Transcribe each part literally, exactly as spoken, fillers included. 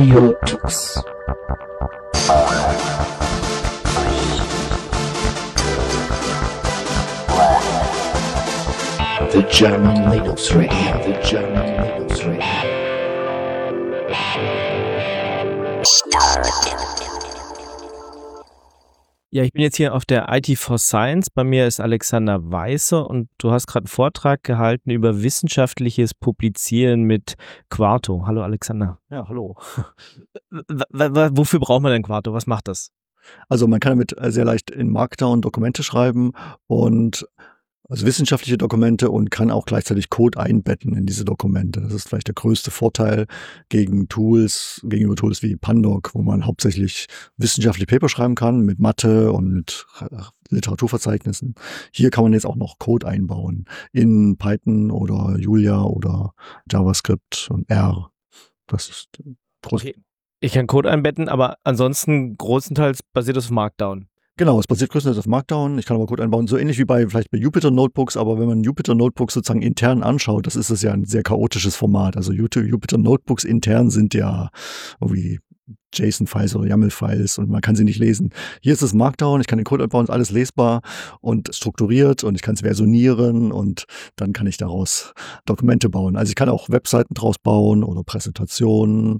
Audio Tux. The German Linux Radio, the German Linux Radio. Ja, ich bin jetzt hier auf der I T for Science. Bei mir ist Alexander Weisse und du hast gerade einen Vortrag gehalten über wissenschaftliches Publizieren mit Quarto. Hallo Alexander. Ja, hallo. W- w- wofür braucht man denn Quarto? Was macht das? Also man kann damit sehr leicht in Markdown Dokumente schreiben und also wissenschaftliche Dokumente und kann auch gleichzeitig Code einbetten in diese Dokumente. Das ist vielleicht der größte Vorteil gegen Tools, gegenüber Tools wie Pandoc, wo man hauptsächlich wissenschaftliche Paper schreiben kann mit Mathe und mit Literaturverzeichnissen. Hier kann man jetzt auch noch Code einbauen in Python oder Julia oder JavaScript und R. Das ist groß. Okay. Ich kann Code einbetten, aber ansonsten großenteils basiert das auf Markdown. Genau, es basiert größtenteils auf Markdown. Ich kann aber Code einbauen, so ähnlich wie bei vielleicht bei Jupyter Notebooks, aber wenn man Jupyter Notebooks sozusagen intern anschaut, das ist das ja ein sehr chaotisches Format. Also Jupyter Notebooks intern sind ja irgendwie JSON-Files oder YAML-Files und man kann sie nicht lesen. Hier ist es Markdown, ich kann den Code einbauen, ist alles lesbar und strukturiert und ich kann es versionieren und dann kann ich daraus Dokumente bauen. Also ich kann auch Webseiten draus bauen oder Präsentationen,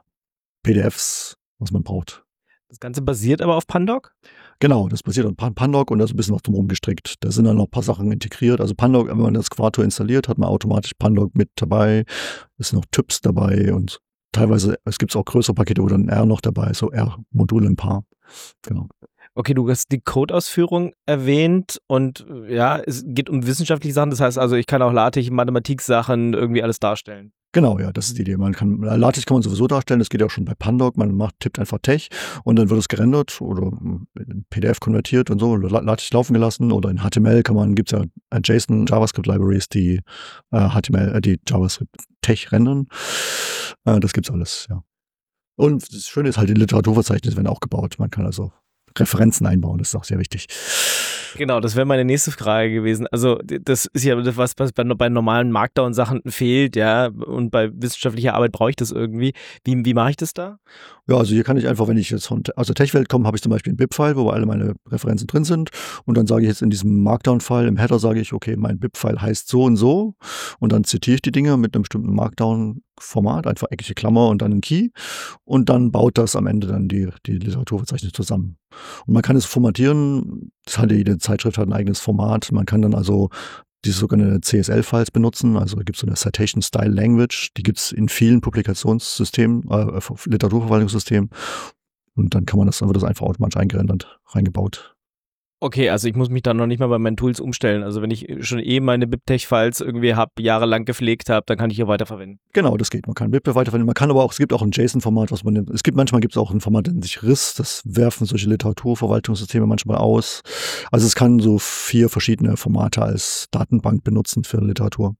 P D Fs, was man braucht. Das Ganze basiert aber auf Pandoc? Genau, das basiert auf Pan- Pandoc und da ist ein bisschen was drumherum gestrickt. Da sind dann noch ein paar Sachen integriert. Also Pandoc, wenn man das Quarto installiert, hat man automatisch Pandoc mit dabei. Es sind noch Typs dabei und teilweise, es gibt auch größere Pakete, wo dann R noch dabei ist, so R-Module ein paar. Genau. Okay, du hast die Codeausführung erwähnt und ja, es geht um wissenschaftliche Sachen. Das heißt also, ich kann auch LaTeX, Mathematik-Sachen irgendwie alles darstellen. Genau, ja, das ist die Idee. Man kann, LaTeX kann man sowieso darstellen, das geht ja auch schon bei Pandoc. Man macht, tippt einfach Tech und dann wird es gerendert oder in P D F konvertiert und so, oder LaTeX laufen gelassen oder in H T M L kann man, gibt's ja JSON, JavaScript-Libraries, die äh, H T M L, äh, die JavaScript-Tech rendern. Äh, das gibt's alles, ja. Und das Schöne ist halt, die Literaturverzeichnisse werden auch gebaut. Man kann also Referenzen einbauen, das ist auch sehr wichtig. Genau, das wäre meine nächste Frage gewesen. Also das ist ja das, was, was bei, bei normalen Markdown-Sachen fehlt, ja, und bei wissenschaftlicher Arbeit brauche ich das irgendwie. Wie, wie mache ich das da? Ja, also hier kann ich einfach, wenn ich jetzt von aus der Tech-Welt komme, habe ich zum Beispiel ein B I B-File, wo alle meine Referenzen drin sind und dann sage ich jetzt in diesem Markdown-File, im Header sage ich, okay, mein B I B-File heißt so und so und dann zitiere ich die Dinge mit einem bestimmten Markdown-Format, einfach eckige Klammer und dann ein Key und dann baut das am Ende dann die, die Literaturverzeichnisse zusammen. Und man kann es formatieren, das hat jede Zeitschrift hat ein eigenes Format, man kann dann also diese sogenannte C S L-Files benutzen, also da gibt es so eine Citation Style Language, die gibt es in vielen Publikationssystemen, äh, Literaturverwaltungssystemen und dann kann man das, dann wird das einfach automatisch eingerendert, reingebaut. Okay, also ich muss mich dann noch nicht mal bei meinen Tools umstellen. Also wenn ich schon eh meine BibTeX-Files irgendwie habe, jahrelang gepflegt habe, dann kann ich hier weiterverwenden. Genau, das geht. Man kann B I B weiterverwenden. Man kann aber auch, es gibt auch ein JSON-Format, was man nimmt. Es gibt manchmal gibt es auch ein Format, das nennt sich R I S. Das werfen solche Literaturverwaltungssysteme manchmal aus. Also es kann so vier verschiedene Formate als Datenbank benutzen für Literatur.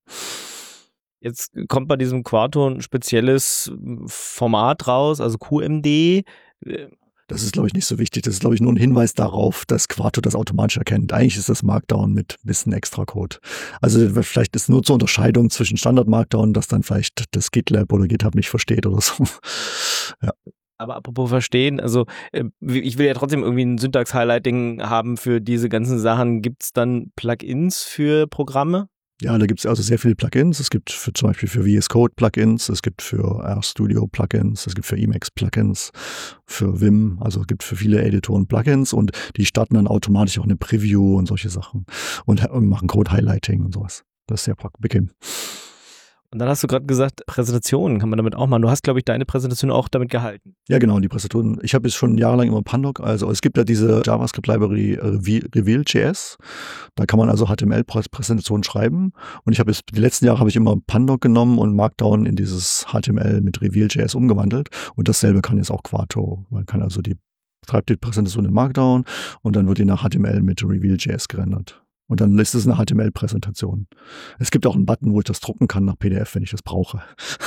Jetzt kommt bei diesem Quarto ein spezielles Format raus, also Q M D. Das ist, glaube ich, nicht so wichtig. Das ist, glaube ich, nur ein Hinweis darauf, dass Quarto das automatisch erkennt. Eigentlich ist das Markdown mit ein bisschen extra Code. Also vielleicht ist nur zur Unterscheidung zwischen Standard-Markdown, dass dann vielleicht das GitLab oder GitHub nicht versteht oder so. Ja. Aber apropos verstehen, also ich will ja trotzdem irgendwie ein Syntax-Highlighting haben für diese ganzen Sachen. Gibt es dann Plugins für Programme? Ja, da gibt es also sehr viele Plugins. Es gibt für, zum Beispiel für V S Code Plugins, es gibt für RStudio Plugins, es gibt für Emacs Plugins, für Vim, also es gibt für viele Editoren Plugins und die starten dann automatisch auch eine Preview und solche Sachen und, und machen Code Highlighting und sowas. Das ist sehr bequem. Und dann hast du gerade gesagt, Präsentationen kann man damit auch machen. Du hast, glaube ich, deine Präsentation auch damit gehalten. Ja, genau, die Präsentation. Ich habe jetzt schon jahrelang immer Pandoc, also es gibt ja diese JavaScript-Library Reveal.js. Da kann man also H T M L-Präsentationen schreiben. Und ich habe jetzt, die letzten Jahre habe ich immer Pandoc genommen und Markdown in dieses H T M L mit Reveal.js umgewandelt. Und dasselbe kann jetzt auch Quarto. Man kann also die, schreibt die Präsentation in Markdown und dann wird die nach H T M L mit Reveal.js gerendert. Und dann ist es eine H T M L-Präsentation. Es gibt auch einen Button, wo ich das drucken kann nach P D F, wenn ich das brauche.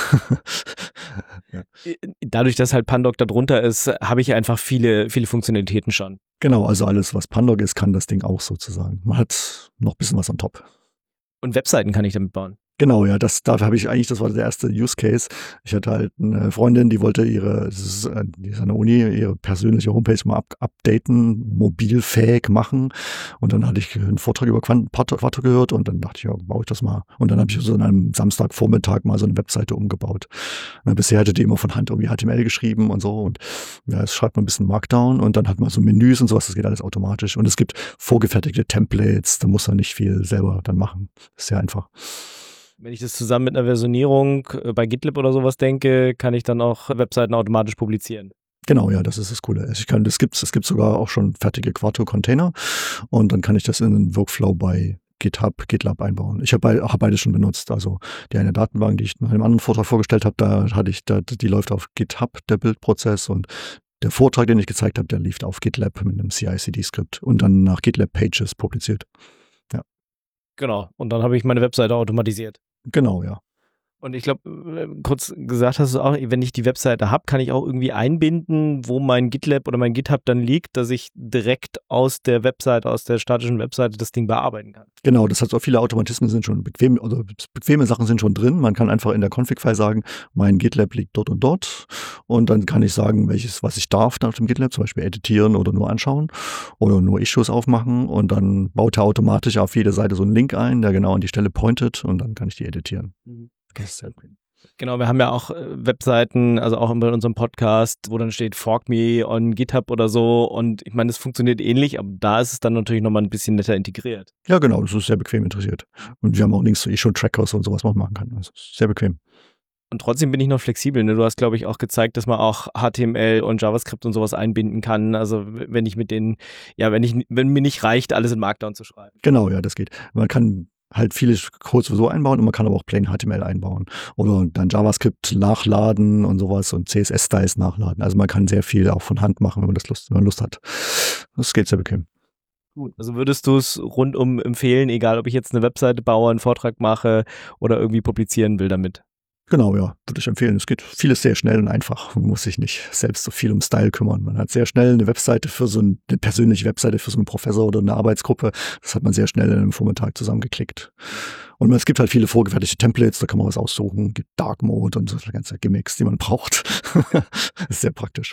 Ja. Dadurch, dass halt Pandoc da drunter ist, habe ich einfach viele, viele Funktionalitäten schon. Genau, also alles, was Pandoc ist, kann das Ding auch sozusagen. Man hat noch ein bisschen was on top. Und Webseiten kann ich damit bauen? Genau, ja, das, dafür habe ich eigentlich, das war der erste Use Case. Ich hatte halt eine Freundin, die wollte ihre, das ist, äh, die ist an der Uni, ihre persönliche Homepage mal up, updaten, mobilfähig machen. Und dann hatte ich einen Vortrag über Quarto gehört und dann dachte ich, ja, baue ich das mal. Und dann habe ich so an einem Samstagvormittag mal so eine Webseite umgebaut. Na, bisher hatte die immer von Hand irgendwie H T M L geschrieben und so. Und ja, es schreibt man ein bisschen Markdown und dann hat man so Menüs und sowas, das geht alles automatisch. Und es gibt vorgefertigte Templates, da muss man nicht viel selber dann machen. Das ist sehr einfach. Wenn ich das zusammen mit einer Versionierung bei GitLab oder sowas denke, kann ich dann auch Webseiten automatisch publizieren. Genau, ja, das ist das Coole. Ich kann, das gibt's, es gibt sogar auch schon fertige Quarto-Container und dann kann ich das in einen Workflow bei GitHub, GitLab einbauen. Ich habe hab beide schon benutzt. Also die eine Datenbank, die ich in einem anderen Vortrag vorgestellt habe, da hatte ich, da, die läuft auf GitHub, der Bildprozess, und der Vortrag, den ich gezeigt habe, der lief auf GitLab mit einem C I C D-Skript und dann nach GitLab Pages publiziert. Ja. Genau. Und dann habe ich meine Webseite automatisiert. Genau, ja. Und ich glaube, kurz gesagt hast du auch, wenn ich die Webseite habe, kann ich auch irgendwie einbinden, wo mein GitLab oder mein GitHub dann liegt, dass ich direkt aus der Webseite, aus der statischen Webseite das Ding bearbeiten kann. Genau, das heißt auch viele Automatismen sind schon bequem, oder bequeme Sachen sind schon drin. Man kann einfach in der Config-File sagen, mein GitLab liegt dort und dort, und dann kann ich sagen, welches, was ich darf nach dem GitLab, zum Beispiel editieren oder nur anschauen oder nur Issues aufmachen, und dann baut er automatisch auf jede Seite so einen Link ein, der genau an die Stelle pointet, und dann kann ich die editieren. Mhm. Genau, wir haben ja auch äh, Webseiten, also auch in unserem Podcast, wo dann steht Fork me on GitHub oder so, und ich meine, das funktioniert ähnlich, aber da ist es dann natürlich nochmal ein bisschen netter integriert. Ja, genau, das ist sehr bequem interessiert. Und wir haben auch Links zu Issue-Trackers und sowas, was man machen kann. Das ist sehr bequem. Und trotzdem bin ich noch flexibel. Ne? Du hast, glaube ich, auch gezeigt, dass man auch H T M L und JavaScript und sowas einbinden kann. Also wenn ich mit denen, ja, wenn ich, wenn mir nicht reicht, alles in Markdown zu schreiben. Genau, ja, das geht. Man kann halt viele Codes sowieso einbauen und man kann aber auch plain H T M L einbauen oder dann JavaScript nachladen und sowas und C S S-Styles nachladen. Also man kann sehr viel auch von Hand machen, wenn man das Lust, wenn man Lust hat. Das geht sehr bequem. Gut. Also würdest du es rundum empfehlen, egal ob ich jetzt eine Webseite baue, einen Vortrag mache oder irgendwie publizieren will damit? Genau, ja, würde ich empfehlen. Es geht vieles sehr schnell und einfach. Man muss sich nicht selbst so viel um Style kümmern. Man hat sehr schnell eine Webseite für so ein, eine persönliche Webseite für so einen Professor oder eine Arbeitsgruppe. Das hat man sehr schnell in einem Vormittag zusammengeklickt. Und es gibt halt viele vorgefertigte Templates, da kann man was aussuchen. Es gibt Dark Mode und so ganze Gimmicks, die man braucht. Das ist sehr praktisch.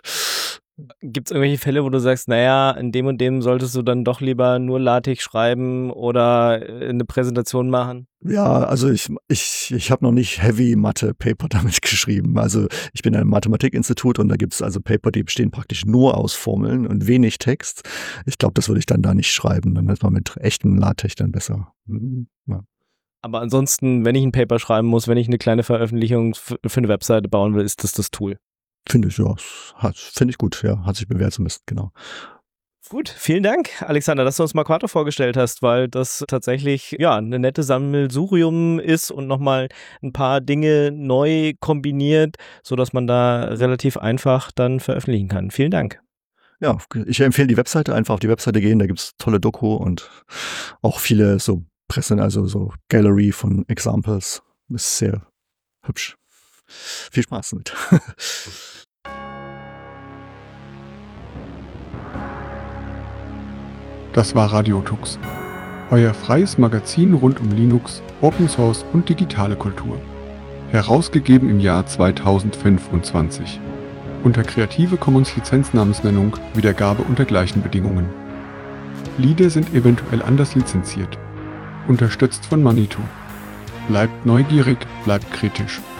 Gibt es irgendwelche Fälle, wo du sagst, naja, in dem und dem solltest du dann doch lieber nur LaTeX schreiben oder eine Präsentation machen? Ja, also ich, ich, ich habe noch nicht Heavy Mathe-Paper damit geschrieben. Also ich bin in einem Mathematikinstitut und da gibt es also Paper, die bestehen praktisch nur aus Formeln und wenig Text. Ich glaube, das würde ich dann da nicht schreiben. Dann ist man mit echtem LaTeX dann besser. Ja. Aber ansonsten, wenn ich ein Paper schreiben muss, wenn ich eine kleine Veröffentlichung für eine Webseite bauen will, ist das das Tool. Finde ich, ja. Finde ich gut, ja. Hat sich bewährt zumindest, genau. Gut, vielen Dank, Alexander, dass du uns mal Quarto vorgestellt hast, weil das tatsächlich ja eine nette Sammelsurium ist und nochmal ein paar Dinge neu kombiniert, sodass man da relativ einfach dann veröffentlichen kann. Vielen Dank. Ja, ich empfehle die Webseite, einfach auf die Webseite gehen, da gibt es tolle Doku und auch viele so Pressen, also so Gallery von Examples. Ist sehr hübsch. Viel Spaß damit. Das war Radiotux, euer freies Magazin rund um Linux, Open Source und digitale Kultur. Herausgegeben im Jahr zweitausendfünfundzwanzig. Unter Creative Commons Lizenznamensnennung, Wiedergabe unter gleichen Bedingungen. Lieder sind eventuell anders lizenziert. Unterstützt von Manitou. Bleibt neugierig, bleibt kritisch.